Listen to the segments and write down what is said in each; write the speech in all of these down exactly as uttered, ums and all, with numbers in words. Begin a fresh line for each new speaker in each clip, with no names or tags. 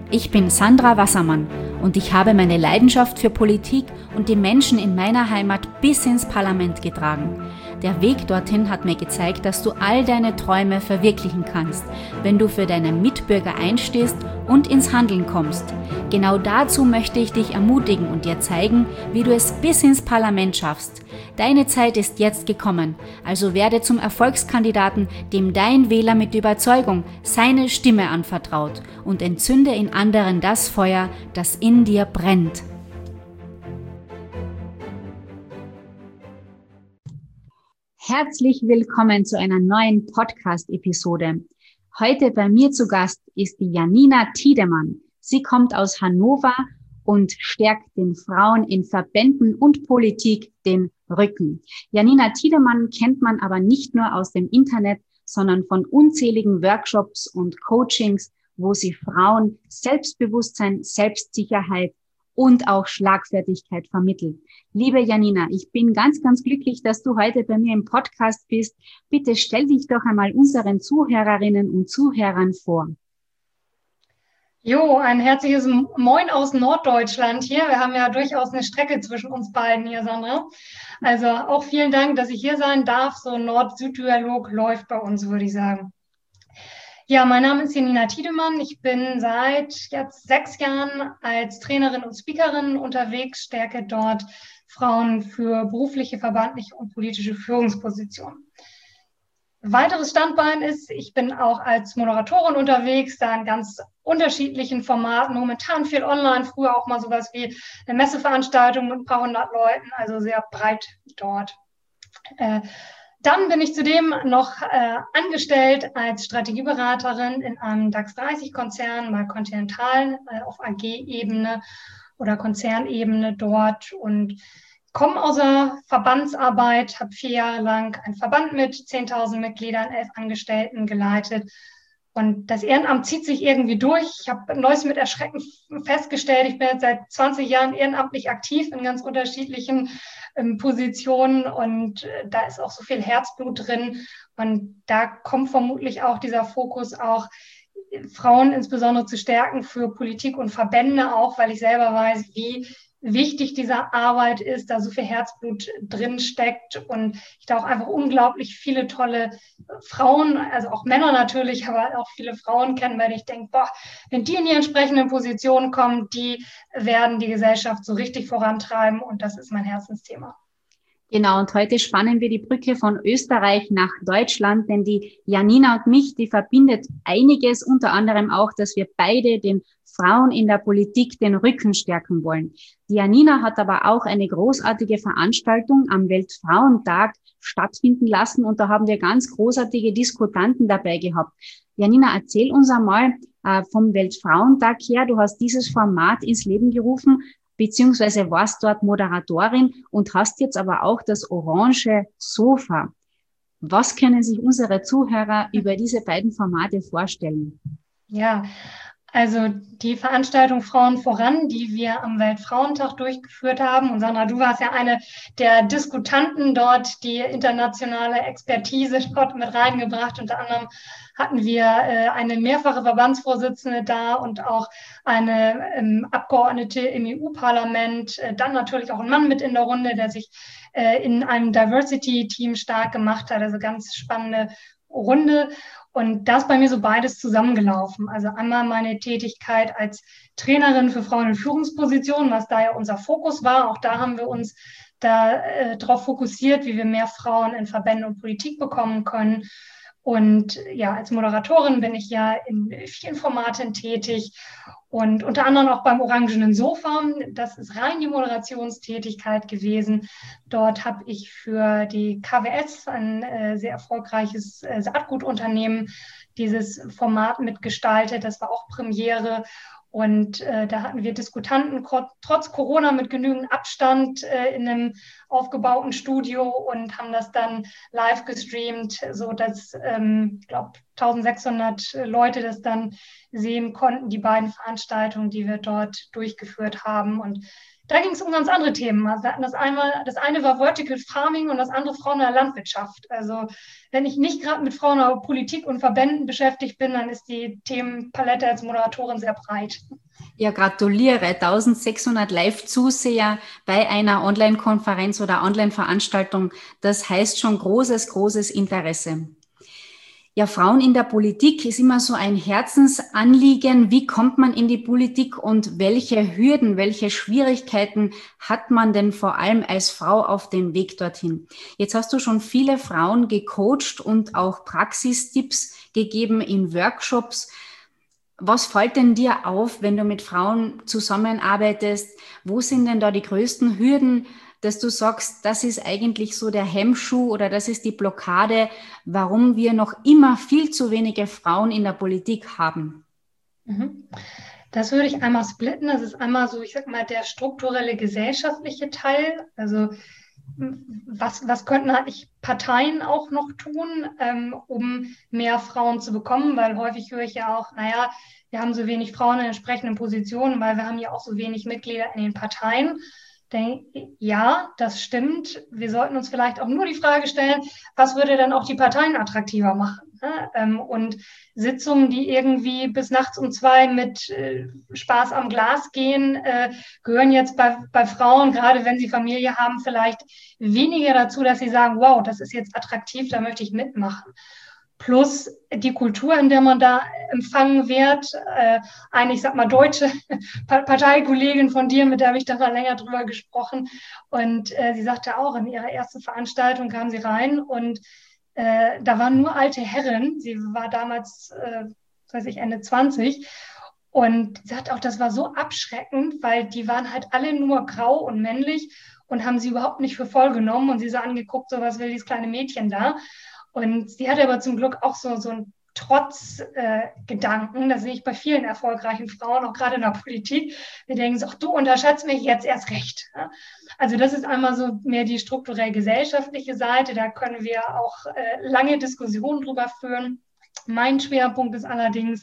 Ich bin Sandra Wassermann und ich habe meine Leidenschaft für Politik und die Menschen in meiner Heimat bis ins Parlament getragen. Der Weg dorthin hat mir gezeigt, dass du all deine Träume verwirklichen kannst, wenn du für deine Mitbürger einstehst und ins Handeln kommst. Genau dazu möchte ich dich ermutigen und dir zeigen, wie du es bis ins Parlament schaffst. Deine Zeit ist jetzt gekommen, also werde zum Erfolgskandidaten, dem dein Wähler mit Überzeugung seine Stimme anvertraut und entzünde in anderen das Feuer, das in dir brennt. Herzlich willkommen zu einer neuen Podcast-Episode. Heute bei mir zu Gast ist die Janina Tiedemann. Sie kommt aus Hannover und stärkt den Frauen in Verbänden und Politik den Rücken. Janina Tiedemann kennt man aber nicht nur aus dem Internet, sondern von unzähligen Workshops und Coachings, wo sie Frauen Selbstbewusstsein, Selbstsicherheit und auch Schlagfertigkeit vermittelt. Liebe Janina, ich bin ganz, ganz glücklich, dass du heute bei mir im Podcast bist. Bitte stell dich doch einmal unseren Zuhörerinnen und Zuhörern vor.
Jo, ein herzliches Moin aus Norddeutschland hier. Wir haben ja durchaus eine Strecke zwischen uns beiden hier, Sandra. Also auch vielen Dank, dass ich hier sein darf. So ein Nord-Süd-Dialog läuft bei uns, würde ich sagen. Ja, mein Name ist Janina Tiedemann. Ich bin seit jetzt sechs Jahren als Trainerin und Speakerin unterwegs, stärke dort Frauen für berufliche, verbandliche und politische Führungspositionen. Weiteres Standbein ist, ich bin auch als Moderatorin unterwegs, da in ganz unterschiedlichen Formaten, momentan viel online, früher auch mal sowas wie eine Messeveranstaltung mit ein paar hundert Leuten, also sehr breit dort. Äh, Dann bin ich zudem noch äh, angestellt als Strategieberaterin in einem DAX dreißig Konzern, bei Continental äh, auf A G-Ebene oder Konzernebene dort und komme aus der Verbandsarbeit, habe vier Jahre lang einen Verband mit zehntausend Mitgliedern, elf Angestellten geleitet. Und das Ehrenamt zieht sich irgendwie durch. Ich habe neues mit Erschrecken festgestellt, ich bin jetzt seit zwanzig Jahren ehrenamtlich aktiv in ganz unterschiedlichen ähm, Positionen und äh, da ist auch so viel Herzblut drin. Und da kommt vermutlich auch dieser Fokus auch, Frauen insbesondere zu stärken für Politik und Verbände auch, weil ich selber weiß, wie wichtig diese Arbeit ist, da so viel Herzblut drin steckt und ich da auch einfach unglaublich viele tolle Frauen, also auch Männer natürlich, aber auch viele Frauen kennen, weil ich denke, boah, wenn die in die entsprechenden Positionen kommen, die werden die Gesellschaft so richtig vorantreiben und das ist mein Herzensthema.
Genau, und heute spannen wir die Brücke von Österreich nach Deutschland, denn die Janina und mich, die verbindet einiges, unter anderem auch, dass wir beide den Frauen in der Politik den Rücken stärken wollen. Die Janina hat aber auch eine großartige Veranstaltung am Weltfrauentag stattfinden lassen und da haben wir ganz großartige Diskutanten dabei gehabt. Janina, erzähl uns einmal äh, vom Weltfrauentag her. Du hast dieses Format ins Leben gerufen, beziehungsweise warst dort Moderatorin und hast jetzt aber auch das orange Sofa. Was können sich unsere Zuhörer über diese beiden Formate vorstellen?
Ja, also die Veranstaltung Frauen voran, die wir am Weltfrauentag durchgeführt haben. Und Sandra, du warst ja eine der Diskutanten dort, die internationale Expertise dort mit reingebracht. Unter anderem hatten wir äh, eine mehrfache Verbandsvorsitzende da und auch eine ähm, Abgeordnete im E U-Parlament. Äh, dann natürlich auch ein Mann mit in der Runde, der sich äh, in einem Diversity-Team stark gemacht hat. Also ganz spannende Runde. Und da ist bei mir so beides zusammengelaufen. Also einmal meine Tätigkeit als Trainerin für Frauen in Führungspositionen, was da ja unser Fokus war. Auch da haben wir uns da äh, darauf fokussiert, wie wir mehr Frauen in Verbände und Politik bekommen können. Und ja, als Moderatorin bin ich ja in vielen Formaten tätig und unter anderem auch beim Orangenen Sofa. Das ist rein die Moderationstätigkeit gewesen. Dort habe ich für die K W S, ein äh, sehr erfolgreiches äh, Saatgutunternehmen, dieses Format mitgestaltet. Das war auch Premiere. Und äh, da hatten wir Diskutanten trotz Corona mit genügend Abstand äh, in einem aufgebauten Studio und haben das dann live gestreamt, so dass ähm, ich glaube eintausendsechshundert Leute das dann sehen konnten, die beiden Veranstaltungen, die wir dort durchgeführt haben. Und da ging es um ganz andere Themen. Also wir hatten das einmal, das eine war Vertical Farming und das andere Frauen in der Landwirtschaft. Also wenn ich nicht gerade mit Frauen in der Politik und Verbänden beschäftigt bin, dann ist die Themenpalette als Moderatorin sehr breit.
Ja, gratuliere. eintausendsechshundert Live-Zuseher bei einer Online-Konferenz oder Online-Veranstaltung. Das heißt schon großes, großes Interesse. Ja, Frauen in der Politik ist immer so ein Herzensanliegen. Wie kommt man in die Politik und welche Hürden, welche Schwierigkeiten hat man denn vor allem als Frau auf dem Weg dorthin? Jetzt hast du schon viele Frauen gecoacht und auch Praxistipps gegeben in Workshops. Was fällt denn dir auf, wenn du mit Frauen zusammenarbeitest? Wo sind denn da die größten Hürden, dass du sagst, das ist eigentlich so der Hemmschuh oder das ist die Blockade, warum wir noch immer viel zu wenige Frauen in der Politik haben?
Das würde ich einmal splitten. Das ist einmal so, ich sag mal, der strukturelle gesellschaftliche Teil. Also was, was könnten eigentlich Parteien auch noch tun, ähm, um mehr Frauen zu bekommen? Weil häufig höre ich ja auch, naja, wir haben so wenig Frauen in entsprechenden Positionen, weil wir haben ja auch so wenig Mitglieder in den Parteien. Denk, ja, das stimmt. Wir sollten uns vielleicht auch nur die Frage stellen, was würde dann auch die Parteien attraktiver machen? Ne? Ähm, und Sitzungen, die irgendwie bis nachts um zwei mit äh, Spaß am Glas gehen, äh, gehören jetzt bei, bei Frauen, gerade wenn sie Familie haben, vielleicht weniger dazu, dass sie sagen, wow, das ist jetzt attraktiv, da möchte ich mitmachen. Plus die Kultur, in der man da empfangen wird. Äh, eine, ich sag mal, deutsche Parteikollegin von dir, mit der habe ich da mal länger drüber gesprochen. Und äh, sie sagte auch, in ihrer ersten Veranstaltung kam sie rein und äh, da waren nur alte Herren. Sie war damals, äh, weiß ich, Ende zwanzig. Und sie sagt auch, das war so abschreckend, weil die waren halt alle nur grau und männlich und haben sie überhaupt nicht für voll genommen. Und sie so angeguckt, so was will dieses kleine Mädchen da? Und sie hatte aber zum Glück auch so, so einen Trotzgedanken. Äh, das sehe ich bei vielen erfolgreichen Frauen, auch gerade in der Politik. Wir denken so, ach, du unterschätzt mich jetzt erst recht. Ja? Also das ist einmal so mehr die strukturell gesellschaftliche Seite. Da können wir auch äh, lange Diskussionen drüber führen. Mein Schwerpunkt ist allerdings,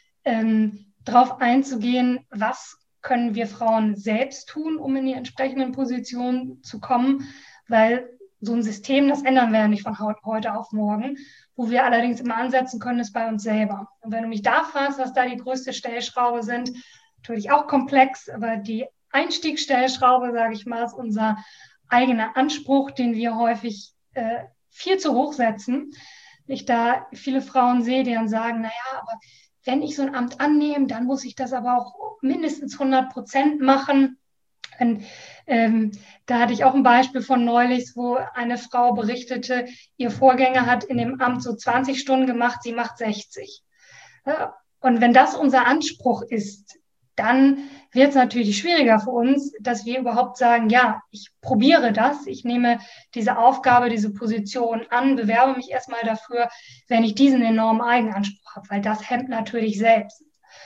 ähm, darauf einzugehen, was können wir Frauen selbst tun, um in die entsprechenden Positionen zu kommen, weil so ein System, das ändern wir ja nicht von heute auf morgen. Wo wir allerdings immer ansetzen können, ist bei uns selber. Und wenn du mich da fragst, was da die größte Stellschraube sind, natürlich auch komplex, aber die Einstiegsstellschraube, sage ich mal, ist unser eigener Anspruch, den wir häufig äh, viel zu hoch setzen. Ich da viele Frauen sehe, die dann sagen, naja, aber wenn ich so ein Amt annehme, dann muss ich das aber auch mindestens hundert Prozent machen. Und, ähm, da hatte ich auch ein Beispiel von neulich, wo eine Frau berichtete, ihr Vorgänger hat in dem Amt so zwanzig Stunden gemacht, sie macht sechzig. Ja, und wenn das unser Anspruch ist, dann wird es natürlich schwieriger für uns, dass wir überhaupt sagen, ja, ich probiere das, ich nehme diese Aufgabe, diese Position an, bewerbe mich erstmal dafür, wenn ich diesen enormen Eigenanspruch habe, weil das hemmt natürlich selbst.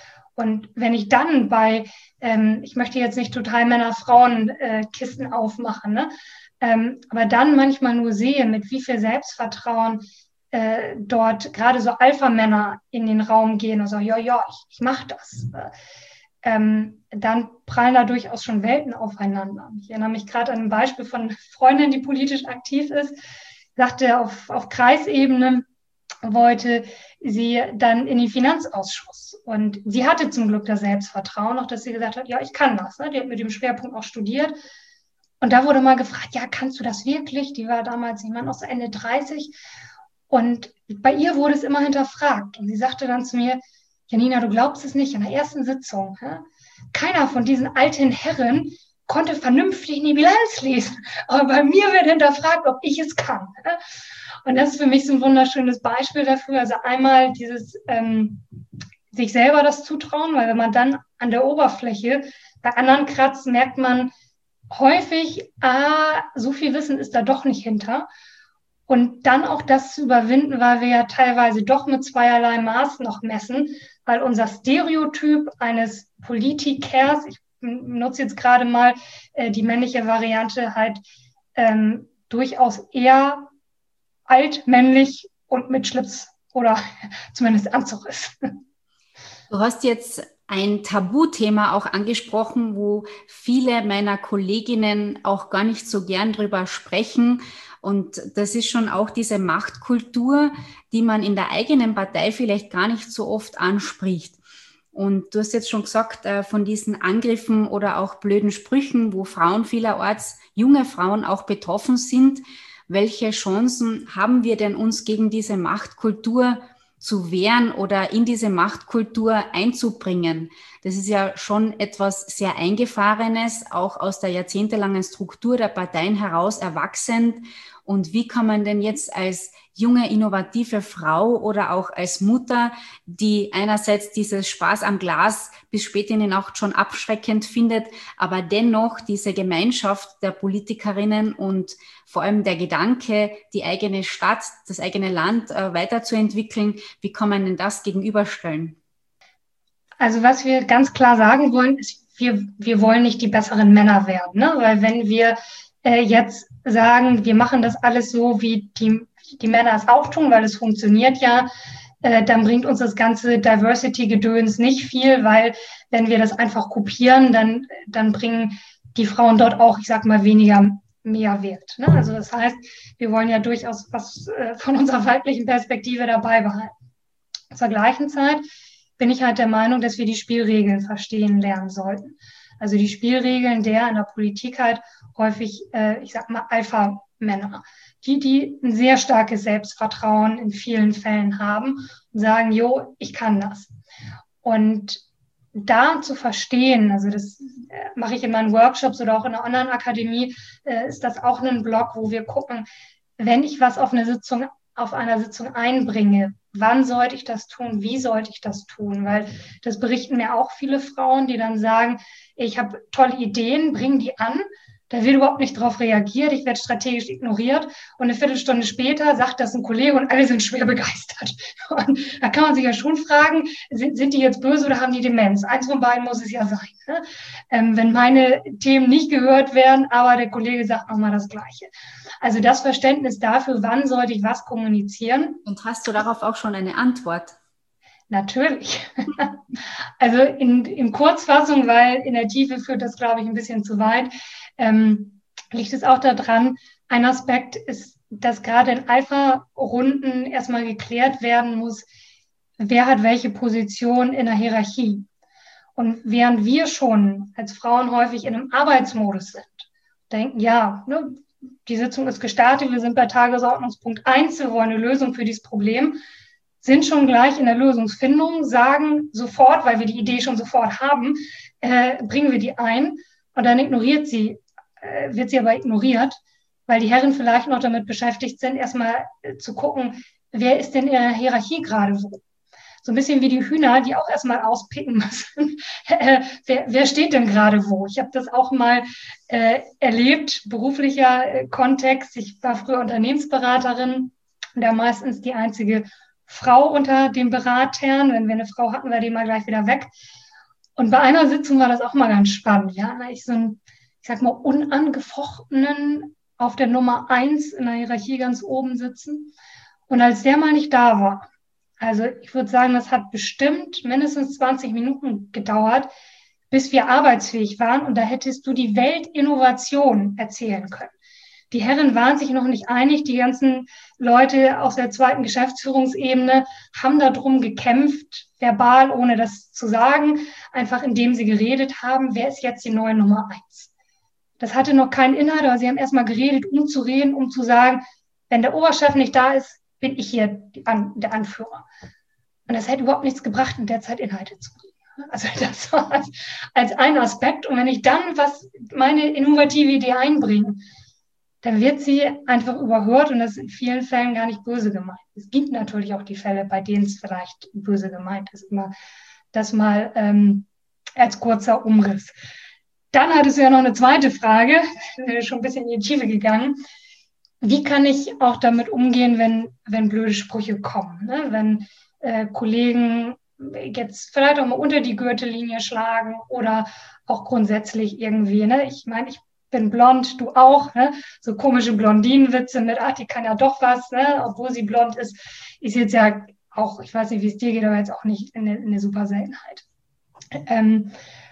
Und wenn ich dann bei, ähm, ich möchte jetzt nicht total Männer-Frauen-Kisten äh, aufmachen, ne? ähm, aber dann manchmal nur sehe, mit wie viel Selbstvertrauen äh, dort gerade so Alpha-Männer in den Raum gehen und sagen, ja, ja, ich, ich mache das. Ähm, dann prallen da durchaus schon Welten aufeinander. Ich erinnere mich gerade an ein Beispiel von einer Freundin, die politisch aktiv ist, sagte auf, auf Kreisebene, wollte sie dann in den Finanzausschuss. Und sie hatte zum Glück das Selbstvertrauen, auch dass sie gesagt hat, ja, ich kann das. Ne? Die hat mit dem Schwerpunkt auch studiert. Und da wurde mal gefragt, ja, kannst du das wirklich? Die war damals, ich meine, auch so Ende dreißig. Und bei ihr wurde es immer hinterfragt. Und sie sagte dann zu mir, Janina, du glaubst es nicht, in der ersten Sitzung, ja, keiner von diesen alten Herren konnte vernünftig in die Bilanz lesen. Aber bei mir wird hinterfragt, ob ich es kann. Ja. Und das ist für mich so ein wunderschönes Beispiel dafür. Also einmal dieses ähm, sich selber das zutrauen, weil wenn man dann an der Oberfläche bei anderen kratzt, merkt man häufig, ah, so viel Wissen ist da doch nicht hinter. Und dann auch das zu überwinden, weil wir ja teilweise doch mit zweierlei Maß noch messen, weil unser Stereotyp eines Politikers, ich nutze jetzt gerade mal äh, die männliche Variante, halt ähm, durchaus eher alt, männlich und mit Schlips oder zumindest Anzug ist.
Du hast jetzt ein Tabuthema auch angesprochen, wo viele meiner Kolleginnen auch gar nicht so gern drüber sprechen. Und das ist schon auch diese Machtkultur, die man in der eigenen Partei vielleicht gar nicht so oft anspricht. Und du hast jetzt schon gesagt, von diesen Angriffen oder auch blöden Sprüchen, wo Frauen vielerorts, junge Frauen auch betroffen sind. Welche Chancen haben wir denn, uns gegen diese Machtkultur zu wehren oder in diese Machtkultur einzubringen? Das ist ja schon etwas sehr Eingefahrenes, auch aus der jahrzehntelangen Struktur der Parteien heraus erwachsen. Und wie kann man denn jetzt als junge, innovative Frau oder auch als Mutter, die einerseits dieses Spaß am Glas bis spät in die Nacht schon abschreckend findet, aber dennoch diese Gemeinschaft der Politikerinnen und vor allem der Gedanke, die eigene Stadt, das eigene Land äh, weiterzuentwickeln, wie kann man denn das gegenüberstellen?
Also was wir ganz klar sagen wollen, ist, wir, wir wollen nicht die besseren Männer werden, ne? Weil wenn wir äh, jetzt sagen, wir machen das alles so, wie die, die Männer es auch tun, weil es funktioniert ja, äh, dann bringt uns das ganze Diversity-Gedöns nicht viel, weil wenn wir das einfach kopieren, dann, dann bringen die Frauen dort auch, ich sag mal, weniger Mehrwert. Ne? Also das heißt, wir wollen ja durchaus was äh, von unserer weiblichen Perspektive dabei behalten. Zur gleichen Zeit bin ich halt der Meinung, dass wir die Spielregeln verstehen lernen sollten. Also die Spielregeln der in der Politik halt häufig, äh, ich sag mal, Alpha-Männer, die, die ein sehr starkes Selbstvertrauen in vielen Fällen haben und sagen, jo, ich kann das. Und da zu verstehen, also das äh, mache ich in meinen Workshops oder auch in der Online-Akademie, äh, ist das auch ein Blog, wo wir gucken, wenn ich was auf eine Sitzung, auf einer Sitzung einbringe, wann sollte ich das tun, wie sollte ich das tun? Weil das berichten mir auch viele Frauen, die dann sagen, ich habe tolle Ideen, bring die an, da wird überhaupt nicht drauf reagiert, ich werde strategisch ignoriert und eine Viertelstunde später sagt das ein Kollege und alle sind schwer begeistert. Und da kann man sich ja schon fragen, sind, sind die jetzt böse oder haben die Demenz? Eins von beiden muss es ja sein. Ne? Ähm, wenn meine Themen nicht gehört werden, aber der Kollege sagt nochmal das Gleiche. Also das Verständnis dafür, wann sollte ich was kommunizieren.
Und hast du darauf auch schon eine Antwort?
Natürlich. Also in, in Kurzfassung, weil in der Tiefe führt das, glaube ich, ein bisschen zu weit, ähm, liegt es auch daran, ein Aspekt ist, dass gerade in Alpha-Runden erstmal geklärt werden muss, wer hat welche Position in der Hierarchie. Und während wir schon als Frauen häufig in einem Arbeitsmodus sind, denken, ja, ne, die Sitzung ist gestartet, wir sind bei Tagesordnungspunkt eins, wir wollen eine Lösung für dieses Problem, sind schon gleich in der Lösungsfindung, sagen sofort, weil wir die Idee schon sofort haben, äh, bringen wir die ein und dann ignoriert sie, äh, wird sie aber ignoriert, weil die Herren vielleicht noch damit beschäftigt sind, erstmal äh, zu gucken, wer ist denn in der Hierarchie gerade wo. So ein bisschen wie die Hühner, die auch erstmal auspicken müssen. äh, wer, wer steht denn gerade wo? Ich habe das auch mal äh, erlebt, beruflicher äh, Kontext. Ich war früher Unternehmensberaterin, da meistens die einzige Frau unter den Beratern. Wenn wir eine Frau hatten, war die mal gleich wieder weg. Und bei einer Sitzung war das auch mal ganz spannend. Ja, da ich so einen, ich sag mal, unangefochtenen auf der Nummer eins in der Hierarchie ganz oben sitzen. Und als der mal nicht da war, also ich würde sagen, das hat bestimmt mindestens zwanzig Minuten gedauert, bis wir arbeitsfähig waren. Und da hättest du die Weltinnovation erzählen können. Die Herren waren sich noch nicht einig. Die ganzen Leute aus der zweiten Geschäftsführungsebene haben darum gekämpft, verbal, ohne das zu sagen, einfach indem sie geredet haben, wer ist jetzt die neue Nummer eins. Das hatte noch keinen Inhalt, aber sie haben erstmal geredet, um zu reden, um zu sagen, wenn der Oberchef nicht da ist, bin ich hier die An- der Anführer. Und das hätte überhaupt nichts gebracht, in der Zeit Inhalte zu reden. Also das war als, als ein Aspekt. Und wenn ich dann was, meine innovative Idee einbringe, dann wird sie einfach überhört und das ist in vielen Fällen gar nicht böse gemeint. Es gibt natürlich auch die Fälle, bei denen es vielleicht böse gemeint ist. Immer das mal ähm, als kurzer Umriss. Dann hattest du ja noch eine zweite Frage, schon ein bisschen in die Tiefe gegangen. Wie kann ich auch damit umgehen, wenn, wenn blöde Sprüche kommen? Ne? Wenn äh, Kollegen jetzt vielleicht auch mal unter die Gürtellinie schlagen oder auch grundsätzlich irgendwie. Ne? Ich meine, ich bin blond, du auch. Ne? So komische Blondinenwitze mit, ach, die kann ja doch was, ne? Obwohl sie blond ist, ist jetzt ja auch, ich weiß nicht, wie es dir geht, aber jetzt auch nicht eine, eine super Seltenheit. Ähm,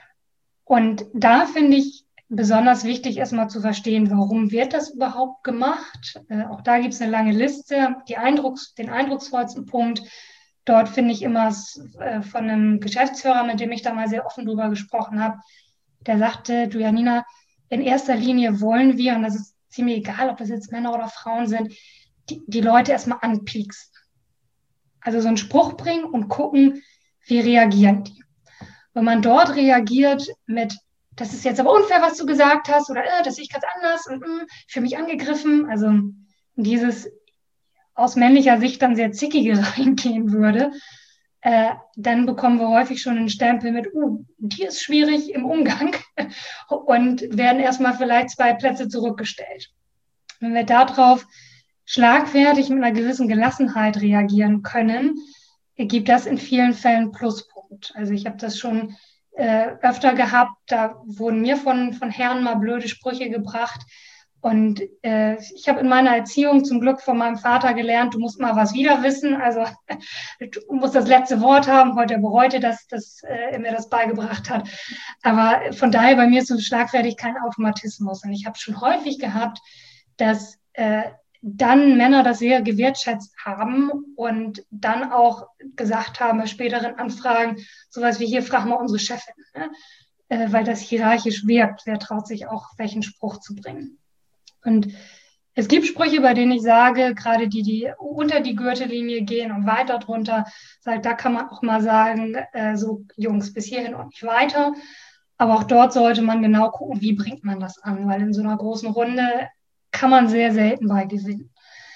und da finde ich besonders wichtig, erstmal zu verstehen, warum wird das überhaupt gemacht? Äh, auch da gibt es eine lange Liste. Die Eindrucks-, den eindrucksvollsten Punkt, dort finde ich immer äh, von einem Geschäftsführer, mit dem ich da mal sehr offen drüber gesprochen habe, der sagte, du Janina, in erster Linie wollen wir, und das ist ziemlich egal, ob das jetzt Männer oder Frauen sind, die, die Leute erstmal anpieksen. Also so einen Spruch bringen und gucken, wie reagieren die. Wenn man dort reagiert mit, das ist jetzt aber unfair, was du gesagt hast, oder äh, das sehe ich ganz anders und äh, ich fühle mich angegriffen, also dieses aus männlicher Sicht dann sehr zickige reingehen würde, äh, dann bekommen wir häufig schon einen Stempel mit, uh, die ist schwierig im Umgang und werden erstmal vielleicht zwei Plätze zurückgestellt. Wenn wir darauf schlagfertig mit einer gewissen Gelassenheit reagieren können, gibt das in vielen Fällen Pluspunkt. Also ich habe das schon äh, öfter gehabt, da wurden mir von, von Herren mal blöde Sprüche gebracht. Und äh, ich habe in meiner Erziehung zum Glück von meinem Vater gelernt, du musst mal was wieder wissen, also du musst das letzte Wort haben. Heute bereute das, dass äh, er mir das beigebracht hat. Aber von daher bei mir ist so schlagfertig kein Automatismus. Und ich habe schon häufig gehabt, dass äh, dann Männer das sehr gewertschätzt haben und dann auch gesagt haben bei späteren Anfragen, sowas wie hier, frag mal unsere Chefin, ne? äh, weil das hierarchisch wirkt. Wer traut sich auch, welchen Spruch zu bringen? Und es gibt Sprüche, bei denen ich sage, gerade die, die unter die Gürtellinie gehen und weiter drunter, sagt, da kann man auch mal sagen, äh, so Jungs, bis hierhin und nicht weiter. Aber auch dort sollte man genau gucken, wie bringt man das an, weil in so einer großen Runde kann man sehr selten bei gewinnen.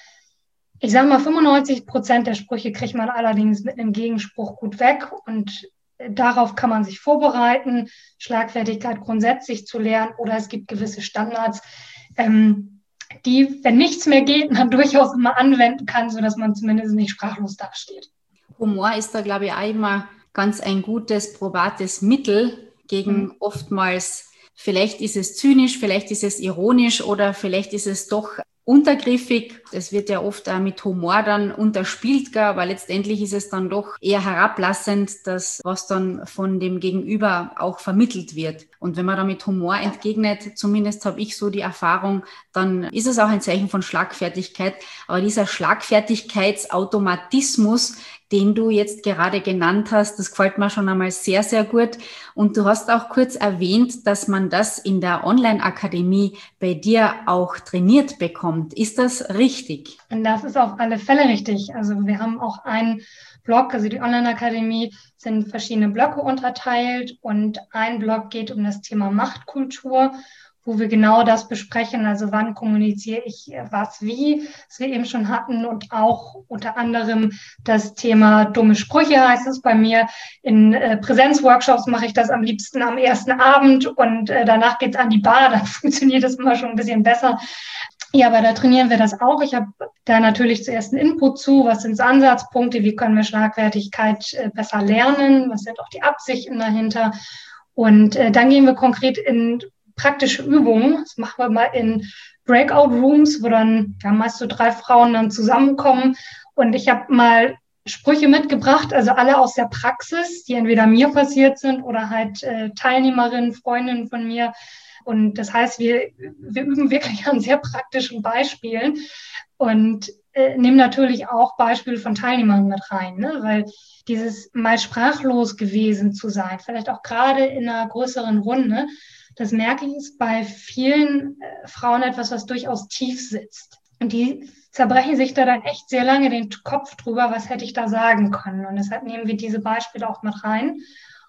Ich sage mal, fünfundneunzig Prozent der Sprüche kriegt man allerdings mit einem Gegenspruch gut weg und darauf kann man sich vorbereiten, Schlagfertigkeit grundsätzlich zu lernen oder es gibt gewisse Standards, ähm, die, wenn nichts mehr geht, man durchaus immer anwenden kann, sodass man zumindest nicht sprachlos dasteht.
Humor ist da, glaube ich, auch immer ganz ein gutes, probates Mittel gegen mhm. oftmals, vielleicht ist es zynisch, vielleicht ist es ironisch oder vielleicht ist es doch untergriffig. Es wird ja oft auch mit Humor dann unterspielt, aber letztendlich ist es dann doch eher herablassend, das, was dann von dem Gegenüber auch vermittelt wird. Und wenn man da mit Humor entgegnet, zumindest habe ich so die Erfahrung, dann ist es auch ein Zeichen von Schlagfertigkeit. Aber dieser Schlagfertigkeitsautomatismus, den du jetzt gerade genannt hast, das gefällt mir schon einmal sehr, sehr gut. Und du hast auch kurz erwähnt, dass man das in der Online-Akademie bei dir auch trainiert bekommt. Ist das richtig?
Und das ist auf alle Fälle richtig. Also wir haben auch einen Blog, also die Online-Akademie sind verschiedene Blöcke unterteilt und ein Blog geht um das Thema Machtkultur, wo wir genau das besprechen, also wann kommuniziere ich was wie, was wir eben schon hatten und auch unter anderem das Thema dumme Sprüche heißt es bei mir. In äh, Präsenzworkshops mache ich das am liebsten am ersten Abend und äh, danach geht's an die Bar, dann funktioniert das immer schon ein bisschen besser. Ja, aber da trainieren wir das auch. Ich habe da natürlich zuerst einen Input zu, was sind Ansatzpunkte, wie können wir Schlagfertigkeit äh, besser lernen, was sind auch die Absichten dahinter und äh, dann gehen wir konkret in praktische Übungen. Das machen wir mal in Breakout-Rooms, wo dann ja, meist so drei Frauen dann zusammenkommen. Und ich habe mal Sprüche mitgebracht, also alle aus der Praxis, die entweder mir passiert sind oder halt äh, Teilnehmerinnen, Freundinnen von mir. Und das heißt, wir, wir üben wirklich an sehr praktischen Beispielen und äh, nehmen natürlich auch Beispiele von Teilnehmern mit rein, ne? Weil dieses mal sprachlos gewesen zu sein, vielleicht auch gerade in einer größeren Runde, das merke ich, ist bei vielen äh, Frauen etwas, was durchaus tief sitzt. Und die zerbrechen sich da dann echt sehr lange den Kopf drüber, was hätte ich da sagen können. Und deshalb nehmen wir diese Beispiele auch mit rein.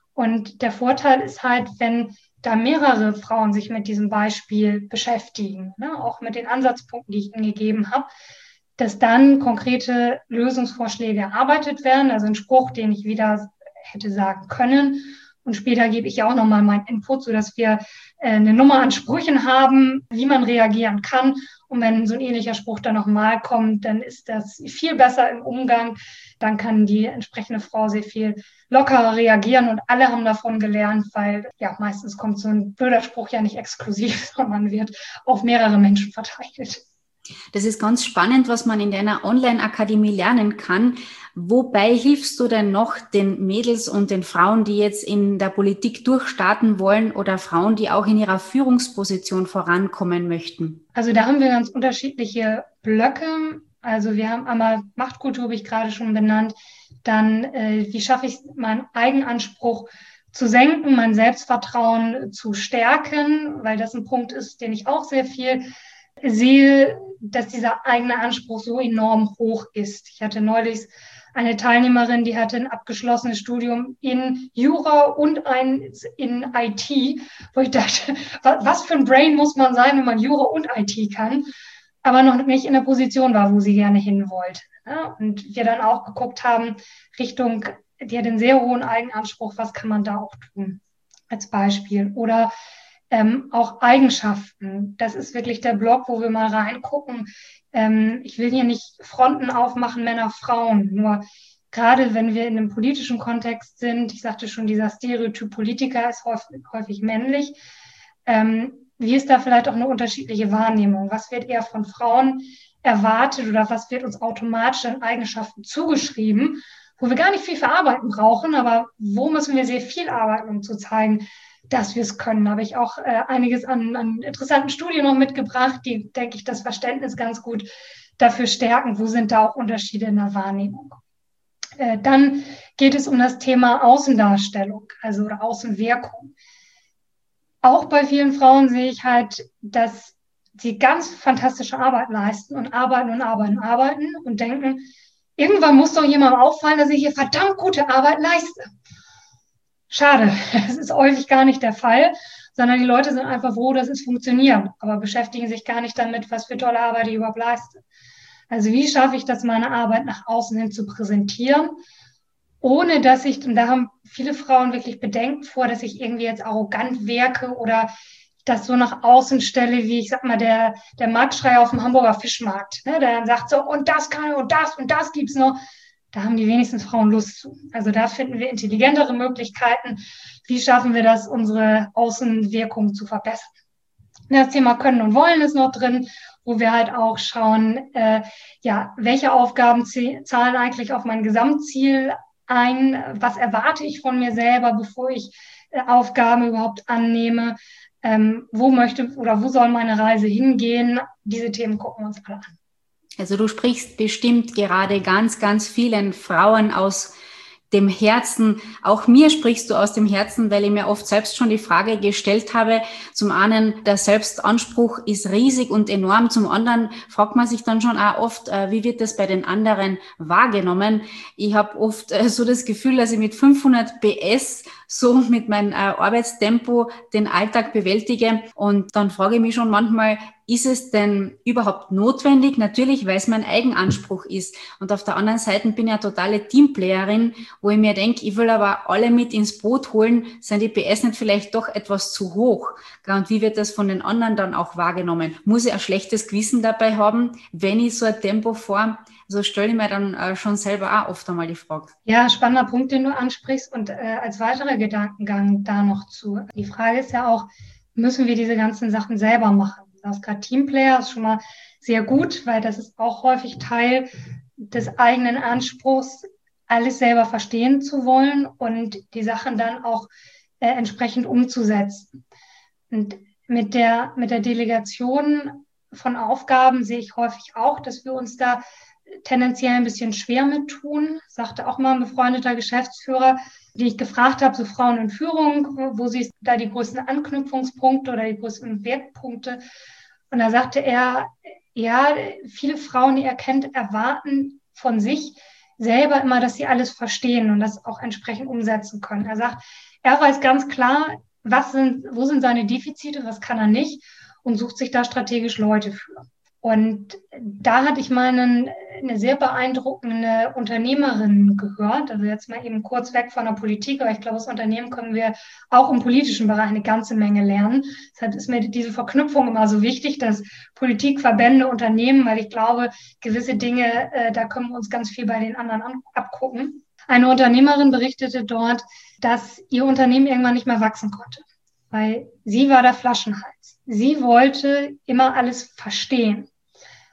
Und der Vorteil ist halt, wenn da mehrere Frauen sich mit diesem Beispiel beschäftigen, ne, auch mit den Ansatzpunkten, die ich ihnen gegeben habe, dass dann konkrete Lösungsvorschläge erarbeitet werden. Also ein Spruch, den ich wieder hätte sagen können. Und später gebe ich ja auch nochmal meinen Input, sodass wir äh, eine Nummer an Sprüchen haben, wie man reagieren kann. Und wenn so ein ähnlicher Spruch dann nochmal kommt, dann ist das viel besser im Umgang. Dann kann die entsprechende Frau sehr viel lockerer reagieren und alle haben davon gelernt, weil ja meistens kommt so ein blöder Spruch ja nicht exklusiv, sondern wird auf mehrere Menschen verteilt.
Das ist ganz spannend, was man in deiner Online-Akademie lernen kann. Wobei hilfst du denn noch den Mädels und den Frauen, die jetzt in der Politik durchstarten wollen oder Frauen, die auch in ihrer Führungsposition vorankommen möchten?
Also da haben wir ganz unterschiedliche Blöcke. Also wir haben einmal Machtkultur, habe ich gerade schon benannt. Dann, äh, wie schaffe ich es, meinen Eigenanspruch zu senken, mein Selbstvertrauen zu stärken, weil das ein Punkt ist, den ich auch sehr viel sehe, dass dieser eigene Anspruch so enorm hoch ist. Ich hatte neulich eine Teilnehmerin, die hatte ein abgeschlossenes Studium in Jura und eins in I T, wo ich dachte, was für ein Brain muss man sein, wenn man Jura und I T kann, aber noch nicht in der Position war, wo sie gerne hin wollte. Ja, und wir dann auch geguckt haben, Richtung, die hat einen sehr hohen Eigenanspruch, was kann man da auch tun, als Beispiel. Oder ähm, auch Eigenschaften. Das ist wirklich der Blog, wo wir mal reingucken. Ähm, ich will hier nicht Fronten aufmachen, Männer, Frauen. Nur gerade wenn wir in einem politischen Kontext sind, ich sagte schon, dieser Stereotyp Politiker ist häufig, häufig männlich. Ähm, wie ist da vielleicht auch eine unterschiedliche Wahrnehmung? Was wird eher von Frauen erwartet oder was wird uns automatisch an Eigenschaften zugeschrieben, wo wir gar nicht viel für Arbeiten brauchen, aber wo müssen wir sehr viel arbeiten, um zu zeigen, dass wir es können. Da habe ich auch äh, einiges an, an interessanten Studien noch mitgebracht, die, denke ich, das Verständnis ganz gut dafür stärken. Wo sind da auch Unterschiede in der Wahrnehmung? Äh, dann geht es um das Thema Außendarstellung, also oder Außenwirkung. Auch bei vielen Frauen sehe ich halt, dass sie ganz fantastische Arbeit leisten und arbeiten und arbeiten und arbeiten und denken, irgendwann muss doch jemandem auffallen, dass ich hier verdammt gute Arbeit leiste. Schade, das ist häufig gar nicht der Fall, sondern die Leute sind einfach froh, dass es funktioniert, aber beschäftigen sich gar nicht damit, was für tolle Arbeit ich überhaupt leiste. Also wie schaffe ich das, meine Arbeit nach außen hin zu präsentieren, ohne dass ich, und da haben viele Frauen wirklich Bedenken vor, dass ich irgendwie jetzt arrogant wirke oder das so nach außen stelle, wie ich sag mal, der, der Marktschreier auf dem Hamburger Fischmarkt, ne, der dann sagt so, und das kann und das und das gibt's noch. Da haben die wenigsten Frauen Lust zu. Also da finden wir intelligentere Möglichkeiten. Wie schaffen wir das, unsere Außenwirkung zu verbessern? Das Thema Können und Wollen ist noch drin, wo wir halt auch schauen, äh, ja, welche Aufgaben zahlen eigentlich auf mein Gesamtziel ein? Was erwarte ich von mir selber, bevor ich äh, Aufgaben überhaupt annehme? Ähm, wo möchte oder wo soll meine Reise hingehen? Diese Themen gucken wir uns alle an.
Also du sprichst bestimmt gerade ganz, ganz vielen Frauen aus dem Herzen. Auch mir sprichst du aus dem Herzen, weil ich mir oft selbst schon die Frage gestellt habe. Zum einen, der Selbstanspruch ist riesig und enorm. Zum anderen fragt man sich dann schon auch oft, wie wird das bei den anderen wahrgenommen? Ich habe oft so das Gefühl, dass ich mit fünfhundert P S so mit meinem Arbeitstempo den Alltag bewältige. Und dann frage ich mich schon manchmal, ist es denn überhaupt notwendig? Natürlich, weil es mein Eigenanspruch ist. Und auf der anderen Seite bin ich eine totale Teamplayerin, wo ich mir denke, ich will aber alle mit ins Boot holen, sind die P S nicht vielleicht doch etwas zu hoch? Und wie wird das von den anderen dann auch wahrgenommen? Muss ich ein schlechtes Gewissen dabei haben, wenn ich so ein Tempo fahre? Also stelle ich mir dann schon selber auch oft einmal die Frage.
Ja, spannender Punkt, den du ansprichst. Und äh, als weiterer Gedankengang da noch zu. Die Frage ist ja auch, müssen wir diese ganzen Sachen selber machen? Das ist gerade Teamplayer, ist schon mal sehr gut, weil das ist auch häufig Teil des eigenen Anspruchs, alles selber verstehen zu wollen und die Sachen dann auch äh, entsprechend umzusetzen. Und mit der, mit der Delegation von Aufgaben sehe ich häufig auch, dass wir uns da tendenziell ein bisschen schwer mit tun, sagte auch mal ein befreundeter Geschäftsführer, die ich gefragt habe, so Frauen in Führung, wo sie da die größten Anknüpfungspunkte oder die größten Wertpunkte. Und da sagte er, ja, viele Frauen, die er kennt, erwarten von sich selber immer, dass sie alles verstehen und das auch entsprechend umsetzen können. Er sagt, er weiß ganz klar, was sind, wo sind seine Defizite, was kann er nicht und sucht sich da strategisch Leute für. Und da hatte ich mal einen, eine sehr beeindruckende Unternehmerin gehört, also jetzt mal eben kurz weg von der Politik, aber ich glaube, als Unternehmen können wir auch im politischen Bereich eine ganze Menge lernen. Deshalb ist mir diese Verknüpfung immer so wichtig, dass Politik, Verbände, Unternehmen, weil ich glaube, gewisse Dinge, äh, da können wir uns ganz viel bei den anderen an, abgucken. Eine Unternehmerin berichtete dort, dass ihr Unternehmen irgendwann nicht mehr wachsen konnte, weil sie war der Flaschenhals. Sie wollte immer alles verstehen.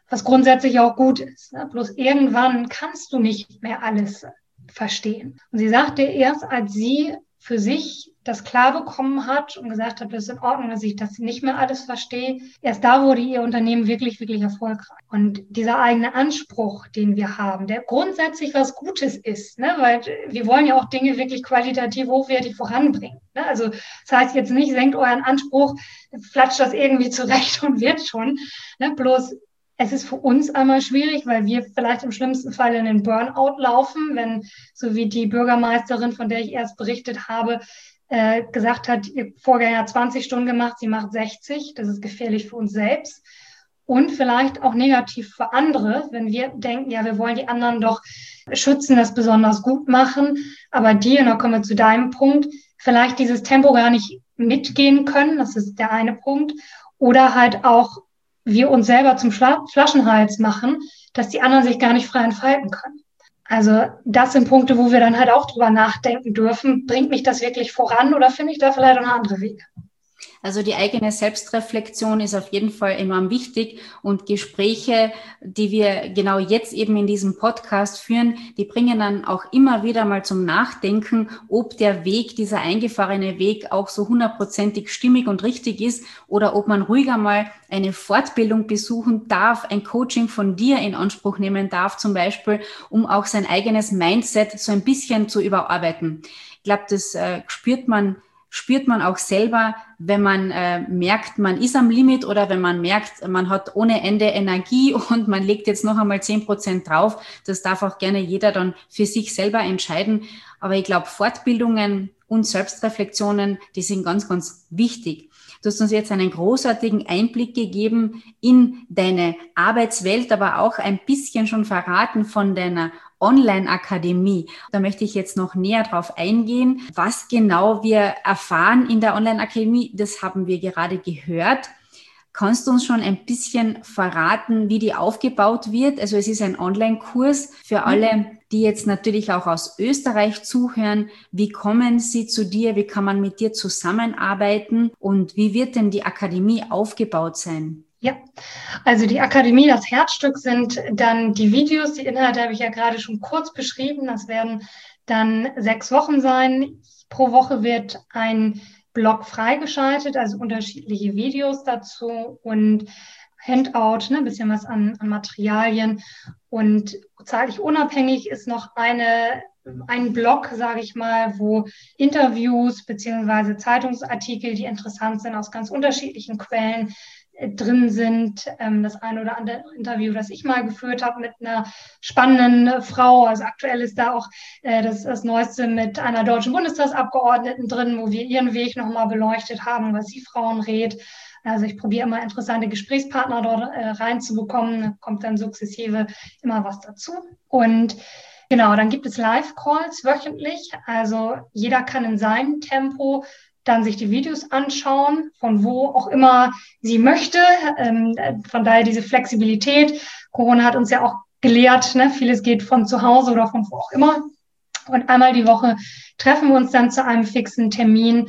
was grundsätzlich auch gut ist. Ne? Bloß irgendwann kannst du nicht mehr alles verstehen. Und sie sagte, erst als sie für sich das klar bekommen hat und gesagt hat, das ist in Ordnung, dass ich das nicht mehr alles verstehe, erst da wurde ihr Unternehmen wirklich, wirklich erfolgreich. Und dieser eigene Anspruch, den wir haben, der grundsätzlich was Gutes ist, ne? Weil wir wollen ja auch Dinge wirklich qualitativ hochwertig voranbringen. Ne? Also das heißt jetzt nicht, senkt euren Anspruch, flatscht das irgendwie zurecht und wird schon. Ne? Bloß es ist für uns einmal schwierig, weil wir vielleicht im schlimmsten Fall in den Burnout laufen, wenn, so wie die Bürgermeisterin, von der ich erst berichtet habe, äh, gesagt hat, ihr Vorgänger hat zwanzig Stunden gemacht, sie macht sechzig. Das ist gefährlich für uns selbst. Und vielleicht auch negativ für andere, wenn wir denken, ja, wir wollen die anderen doch schützen, das besonders gut machen. Aber die, und da kommen wir zu deinem Punkt, vielleicht dieses Tempo gar nicht mitgehen können. Das ist der eine Punkt. Oder halt auch wir uns selber zum Flaschenhals machen, dass die anderen sich gar nicht frei entfalten können. Also das sind Punkte, wo wir dann halt auch drüber nachdenken dürfen. Bringt mich das wirklich voran oder finde ich da vielleicht auch eine andere Wege?
Also die eigene Selbstreflexion ist auf jeden Fall enorm wichtig und Gespräche, die wir genau jetzt eben in diesem Podcast führen, die bringen dann auch immer wieder mal zum Nachdenken, ob der Weg, dieser eingefahrene Weg auch so hundertprozentig stimmig und richtig ist oder ob man ruhiger mal eine Fortbildung besuchen darf, ein Coaching von dir in Anspruch nehmen darf, zum Beispiel, um auch sein eigenes Mindset so ein bisschen zu überarbeiten. Ich glaube, das äh, spürt man spürt man auch selber, wenn man äh, merkt, man ist am Limit oder wenn man merkt, man hat ohne Ende Energie und man legt jetzt noch einmal zehn Prozent drauf. Das darf auch gerne jeder dann für sich selber entscheiden. Aber ich glaube, Fortbildungen und Selbstreflexionen, die sind ganz, ganz wichtig. Du hast uns jetzt einen großartigen Einblick gegeben in deine Arbeitswelt, aber auch ein bisschen schon verraten von deiner Online-Akademie. Da möchte ich jetzt noch näher drauf eingehen. Was genau wir erfahren in der Online-Akademie, das haben wir gerade gehört. Kannst du uns schon ein bisschen verraten, wie die aufgebaut wird? Also es ist ein Online-Kurs für alle, die jetzt natürlich auch aus Österreich zuhören. Wie kommen sie zu dir? Wie kann man mit dir zusammenarbeiten? Und wie wird denn die Akademie aufgebaut sein?
Ja, also die Akademie, das Herzstück sind dann die Videos. Die Inhalte habe ich ja gerade schon kurz beschrieben. Das werden dann sechs Wochen sein. Pro Woche wird ein Blog freigeschaltet, also unterschiedliche Videos dazu und Handout, ne, ein bisschen was an, an Materialien. Und zeitlich unabhängig ist noch eine, ein Blog, sage ich mal, wo Interviews beziehungsweise Zeitungsartikel, die interessant sind, aus ganz unterschiedlichen Quellen drin sind. Das eine oder andere Interview, das ich mal geführt habe mit einer spannenden Frau. Also aktuell ist da auch das, das Neueste mit einer deutschen Bundestagsabgeordneten drin, wo wir ihren Weg nochmal beleuchtet haben, was sie Frauen rät. Also ich probiere immer interessante Gesprächspartner dort äh, reinzubekommen. Da kommt dann sukzessive immer was dazu. Und genau, dann gibt es Live-Calls wöchentlich. Also jeder kann in seinem Tempo dann sich die Videos anschauen, von wo auch immer sie möchte. Ähm, von daher diese Flexibilität. Corona hat uns ja auch gelehrt, ne? Vieles geht von zu Hause oder von wo auch immer. Und einmal die Woche treffen wir uns dann zu einem fixen Termin,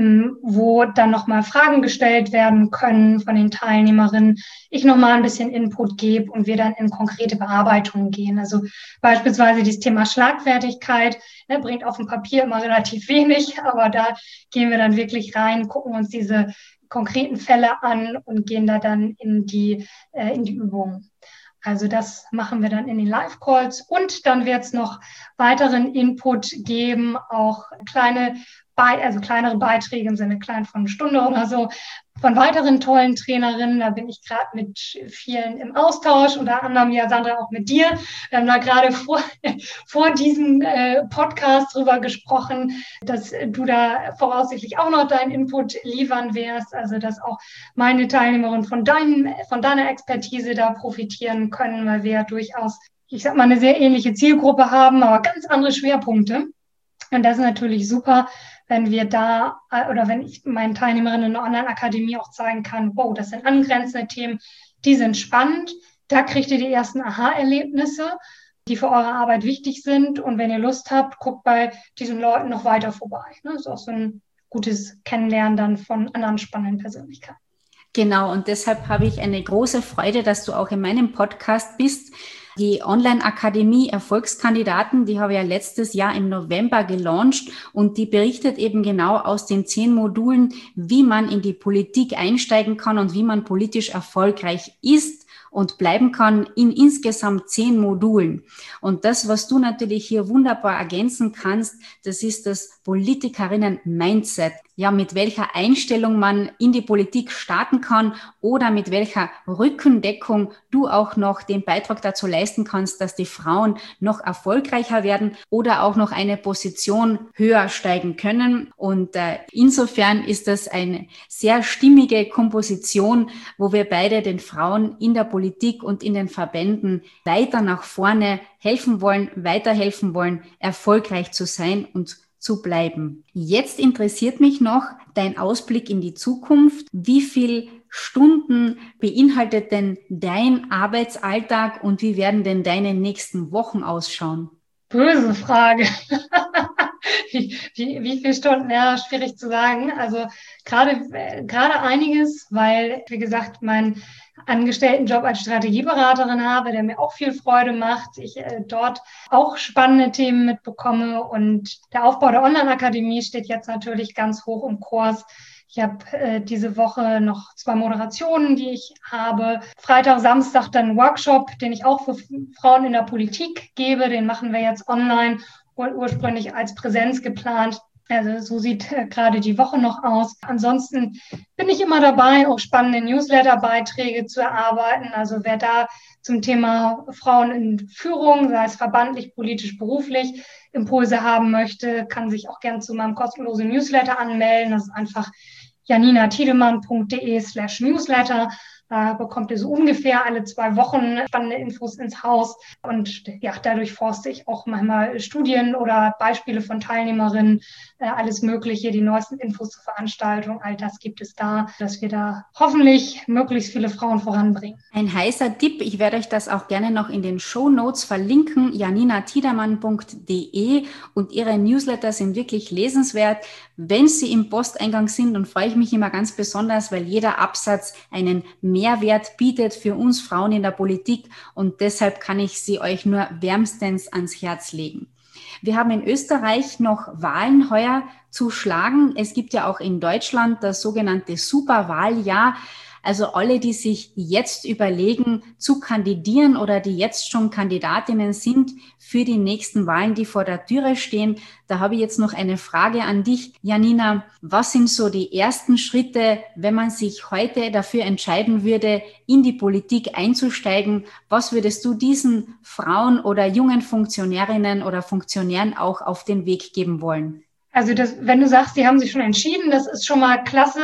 wo dann nochmal Fragen gestellt werden können von den Teilnehmerinnen. Ich nochmal ein bisschen Input gebe und wir dann in konkrete Bearbeitungen gehen. Also beispielsweise das Thema Schlagfertigkeit, ne, bringt auf dem Papier immer relativ wenig, aber da gehen wir dann wirklich rein, gucken uns diese konkreten Fälle an und gehen da dann in die, äh, in die Übungen. Also das machen wir dann in den Live-Calls und dann wird es noch weiteren Input geben, auch kleine, Be- also kleinere Beiträge im Sinne klein von einer Stunde oder so, von weiteren tollen Trainerinnen. Da bin ich gerade mit vielen im Austausch, unter anderem ja Sandra auch mit dir. Wir haben da gerade vor, vor diesem äh, Podcast drüber gesprochen, dass du da voraussichtlich auch noch deinen Input liefern wirst, also dass auch meine Teilnehmerinnen von, deinem, von deiner Expertise da profitieren können, weil wir ja durchaus, ich sag mal, eine sehr ähnliche Zielgruppe haben, aber ganz andere Schwerpunkte. Und das ist natürlich super, wenn wir da oder wenn ich meinen Teilnehmerinnen in der Online-Akademie auch zeigen kann, wow, das sind angrenzende Themen, die sind spannend, da kriegt ihr die ersten Aha-Erlebnisse, die für eure Arbeit wichtig sind. Und wenn ihr Lust habt, guckt bei diesen Leuten noch weiter vorbei. Das ist auch so ein gutes Kennenlernen dann von anderen spannenden Persönlichkeiten.
Genau, und deshalb habe ich eine große Freude, dass du auch in meinem Podcast bist. Die Online-Akademie Erfolgskandidaten, die habe ich ja letztes Jahr im November gelauncht und die berichtet eben genau aus den zehn Modulen, wie man in die Politik einsteigen kann und wie man politisch erfolgreich ist und bleiben kann in insgesamt zehn Modulen. Und das, was du natürlich hier wunderbar ergänzen kannst, das ist das Politikerinnen-Mindset. Ja, mit welcher Einstellung man in die Politik starten kann oder mit welcher Rückendeckung du auch noch den Beitrag dazu leisten kannst, dass die Frauen noch erfolgreicher werden oder auch noch eine Position höher steigen können. Und äh, insofern ist das eine sehr stimmige Komposition, wo wir beide den Frauen in der Politik und in den Verbänden weiter nach vorne helfen wollen, weiterhelfen wollen, erfolgreich zu sein und zu bleiben. Jetzt interessiert mich noch dein Ausblick in die Zukunft. Wie viel Stunden beinhaltet denn dein Arbeitsalltag und wie werden denn deine nächsten Wochen ausschauen?
Böse Frage. wie, wie, wie viele Stunden? Ja, schwierig zu sagen. Also gerade, gerade einiges, weil, wie gesagt, mein Angestelltenjob als Strategieberaterin habe, der mir auch viel Freude macht. Ich äh, dort auch spannende Themen mitbekomme und der Aufbau der Online-Akademie steht jetzt natürlich ganz hoch im Kurs. Ich habe äh, diese Woche noch zwei Moderationen, die ich habe. Freitag, Samstag dann einen Workshop, den ich auch für Frauen in der Politik gebe. Den machen wir jetzt online und ursprünglich als Präsenz geplant. Also so sieht äh, gerade die Woche noch aus. Ansonsten bin ich immer dabei, auch spannende Newsletter-Beiträge zu erarbeiten. Also wer da zum Thema Frauen in Führung, sei es verbandlich, politisch, beruflich, Impulse haben möchte, kann sich auch gerne zu meinem kostenlosen Newsletter anmelden. Das ist einfach janinatiedemann.de slash Newsletter. Da bekommt ihr so ungefähr alle zwei Wochen spannende Infos ins Haus. Und ja, dadurch forste ich auch manchmal Studien oder Beispiele von Teilnehmerinnen, äh, alles Mögliche, die neuesten Infos zur Veranstaltung, all das gibt es da, dass wir da hoffentlich möglichst viele Frauen voranbringen.
Ein heißer Tipp, ich werde euch das auch gerne noch in den Shownotes verlinken, janinatiedemann punkt de, und ihre Newsletter sind wirklich lesenswert, wenn sie im Posteingang sind, und freue ich mich immer ganz besonders, weil jeder Absatz einen Mehrwert bietet für uns Frauen in der Politik und deshalb kann ich sie euch nur wärmstens ans Herz legen. Wir haben in Österreich noch Wahlen heuer zu schlagen. Es gibt ja auch in Deutschland das sogenannte Superwahljahr. Also alle, die sich jetzt überlegen zu kandidieren oder die jetzt schon Kandidatinnen sind für die nächsten Wahlen, die vor der Türe stehen, da habe ich jetzt noch eine Frage an dich, Janina. Was sind so die ersten Schritte, wenn man sich heute dafür entscheiden würde, in die Politik einzusteigen? Was würdest du diesen Frauen oder jungen Funktionärinnen oder Funktionären auch auf den Weg geben wollen?
Also das, wenn du sagst, die haben sich schon entschieden, das ist schon mal klasse.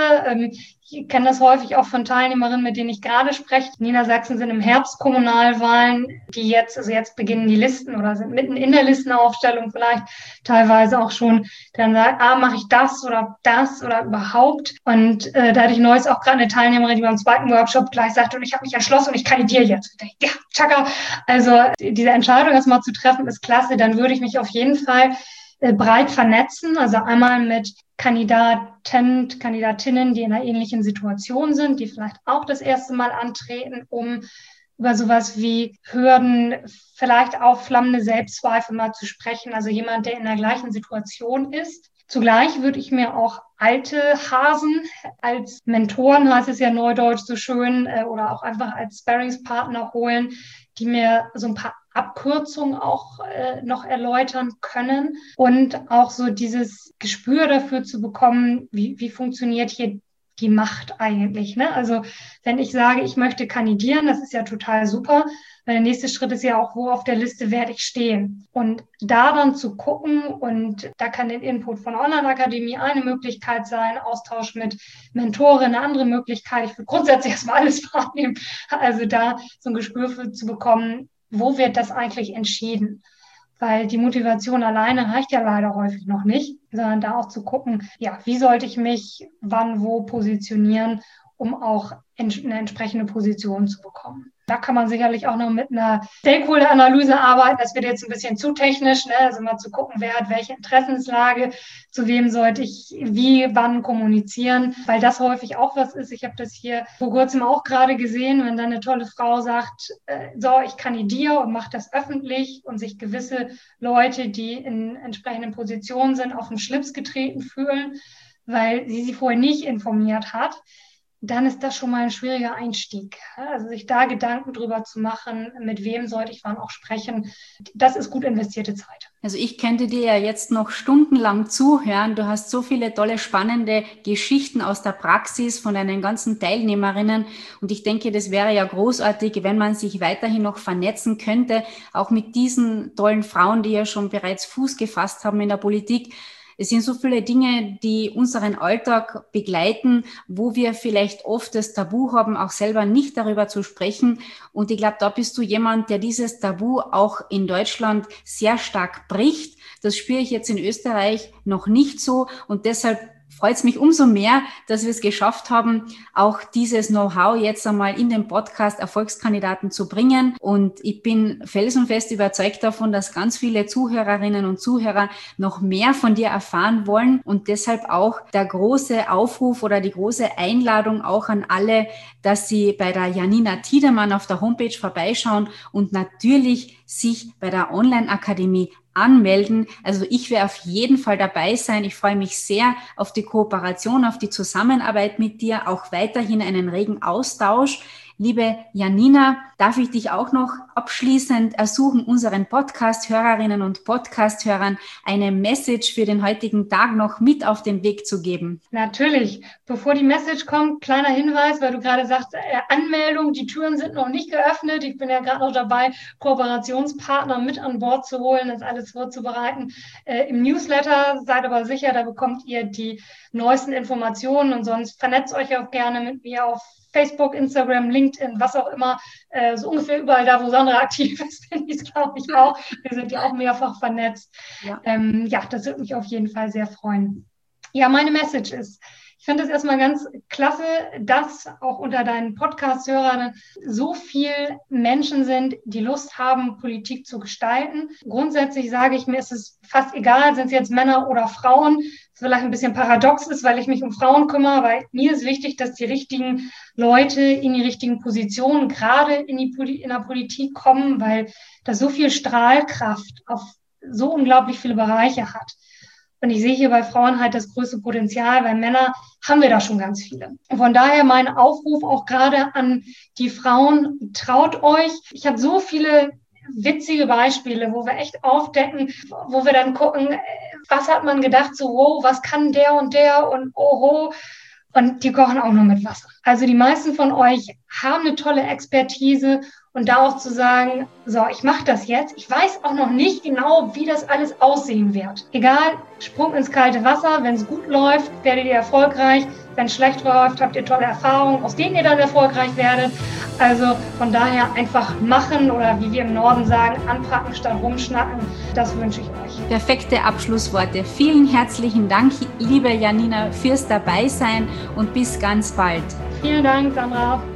Ich kenne das häufig auch von Teilnehmerinnen, mit denen ich gerade spreche. In Niedersachsen sind im Herbst Kommunalwahlen, die jetzt, also jetzt beginnen die Listen oder sind mitten in der Listenaufstellung vielleicht teilweise auch schon. Dann sagt, ah, mache ich das oder das oder überhaupt. Und äh, da hatte ich neues auch gerade eine Teilnehmerin, die beim zweiten Workshop gleich sagte, und ich habe mich entschlossen und ich kandidiere jetzt. Ja, tschakka. Also diese Entscheidung erstmal zu treffen, ist klasse. Dann würde ich mich auf jeden Fall breit vernetzen, also einmal mit Kandidaten, Kandidatinnen, die in einer ähnlichen Situation sind, die vielleicht auch das erste Mal antreten, um über sowas wie Hürden, vielleicht auch flammende Selbstzweifel mal zu sprechen, also jemand, der in der gleichen Situation ist. Zugleich würde ich mir auch alte Hasen als Mentoren, heißt es ja neudeutsch so schön, oder auch einfach als Sparringspartner holen, die mir so ein paar Abkürzungen auch äh, noch erläutern können und auch so dieses Gespür dafür zu bekommen, wie, wie funktioniert hier die Macht eigentlich. Ne? Also wenn ich sage, ich möchte kandidieren, das ist ja total super, weil der nächste Schritt ist ja auch, wo auf der Liste werde ich stehen. Und da dann zu gucken, und da kann der Input von der Online-Akademie eine Möglichkeit sein, Austausch mit Mentoren eine andere Möglichkeit. Ich würde grundsätzlich erstmal alles wahrnehmen. Also da so ein Gespür für zu bekommen, wo wird das eigentlich entschieden? Weil die Motivation alleine reicht ja leider häufig noch nicht, sondern da auch zu gucken, ja, wie sollte ich mich wann, wo positionieren, um auch eine entsprechende Position zu bekommen. Da kann man sicherlich auch noch mit einer Stakeholder-Analyse arbeiten. Das wird jetzt ein bisschen zu technisch, ne? Also mal zu gucken, wer hat welche Interessenslage, zu wem sollte ich wie, wann kommunizieren, weil das häufig auch was ist. Ich habe das hier vor kurzem auch gerade gesehen, wenn dann eine tolle Frau sagt, äh, so, ich kandidiere und mache das öffentlich und sich gewisse Leute, die in entsprechenden Positionen sind, auf den Schlips getreten fühlen, weil sie sie vorher nicht informiert hat, dann ist das schon mal ein schwieriger Einstieg. Also sich da Gedanken drüber zu machen, mit wem sollte ich wann auch sprechen, das ist gut investierte Zeit.
Also ich könnte dir ja jetzt noch stundenlang zuhören. Du hast so viele tolle, spannende Geschichten aus der Praxis von deinen ganzen Teilnehmerinnen. Und ich denke, das wäre ja großartig, wenn man sich weiterhin noch vernetzen könnte, auch mit diesen tollen Frauen, die ja schon bereits Fuß gefasst haben in der Politik. Es sind so viele Dinge, die unseren Alltag begleiten, wo wir vielleicht oft das Tabu haben, auch selber nicht darüber zu sprechen. Und ich glaube, da bist du jemand, der dieses Tabu auch in Deutschland sehr stark bricht. Das spüre ich jetzt in Österreich noch nicht so. Und deshalb freut es mich umso mehr, dass wir es geschafft haben, auch dieses Know-how jetzt einmal in den Podcast Erfolgskandidaten zu bringen. Und ich bin felsenfest überzeugt davon, dass ganz viele Zuhörerinnen und Zuhörer noch mehr von dir erfahren wollen. Und deshalb auch der große Aufruf oder die große Einladung auch an alle, dass sie bei der Janina Tiedemann auf der Homepage vorbeischauen und natürlich sich bei der Online-Akademie anmelden. Also ich werde auf jeden Fall dabei sein. Ich freue mich sehr auf die Kooperation, auf die Zusammenarbeit mit dir, auch weiterhin einen regen Austausch. Liebe Janina, darf ich dich auch noch abschließend ersuchen, unseren Podcast-Hörerinnen und Podcast-Hörern eine Message für den heutigen Tag noch mit auf den Weg zu geben?
Natürlich. Bevor die Message kommt, kleiner Hinweis, weil du gerade sagst, äh, Anmeldung, die Türen sind noch nicht geöffnet. Ich bin ja gerade noch dabei, Kooperationspartner mit an Bord zu holen, das alles vorzubereiten. Äh, Im Newsletter seid aber sicher, da bekommt ihr die neuesten Informationen und sonst vernetzt euch auch gerne mit mir auf Facebook, Instagram, LinkedIn, was auch immer, äh, so ungefähr überall da, wo Sandra aktiv ist, finde ich es, glaube ich, auch. Wir sind ja auch mehrfach vernetzt. Ja. Ähm, ja, das würde mich auf jeden Fall sehr freuen. Ja, meine Message ist, ich finde es erstmal ganz klasse, dass auch unter deinen Podcast-Hörern so viele Menschen sind, die Lust haben, Politik zu gestalten. Grundsätzlich sage ich, mir ist es fast egal, sind es jetzt Männer oder Frauen, was vielleicht ein bisschen paradox ist, weil ich mich um Frauen kümmere, weil mir ist wichtig, dass die richtigen Leute in die richtigen Positionen, gerade in, die Poli- in der Politik kommen, weil das so viel Strahlkraft auf so unglaublich viele Bereiche hat. Und ich sehe hier bei Frauen halt das größte Potenzial, weil Männer haben wir da schon ganz viele. Und von daher mein Aufruf auch gerade an die Frauen, traut euch. Ich habe so viele witzige Beispiele, wo wir echt aufdecken, wo wir dann gucken, was hat man gedacht, so, wow, was kann der und der und oho. Und die kochen auch nur mit Wasser. Also die meisten von euch haben eine tolle Expertise und da auch zu sagen, so, ich mache das jetzt. Ich weiß auch noch nicht genau, wie das alles aussehen wird. Egal, Sprung ins kalte Wasser. Wenn es gut läuft, werdet ihr erfolgreich. Wenn es schlecht läuft, habt ihr tolle Erfahrungen, aus denen ihr dann erfolgreich werdet. Also von daher einfach machen oder wie wir im Norden sagen, anpacken statt rumschnacken. Das wünsche ich euch.
Perfekte Abschlussworte. Vielen herzlichen Dank, liebe Janina, fürs Dabeisein und bis ganz bald.
Vielen Dank, Sandra.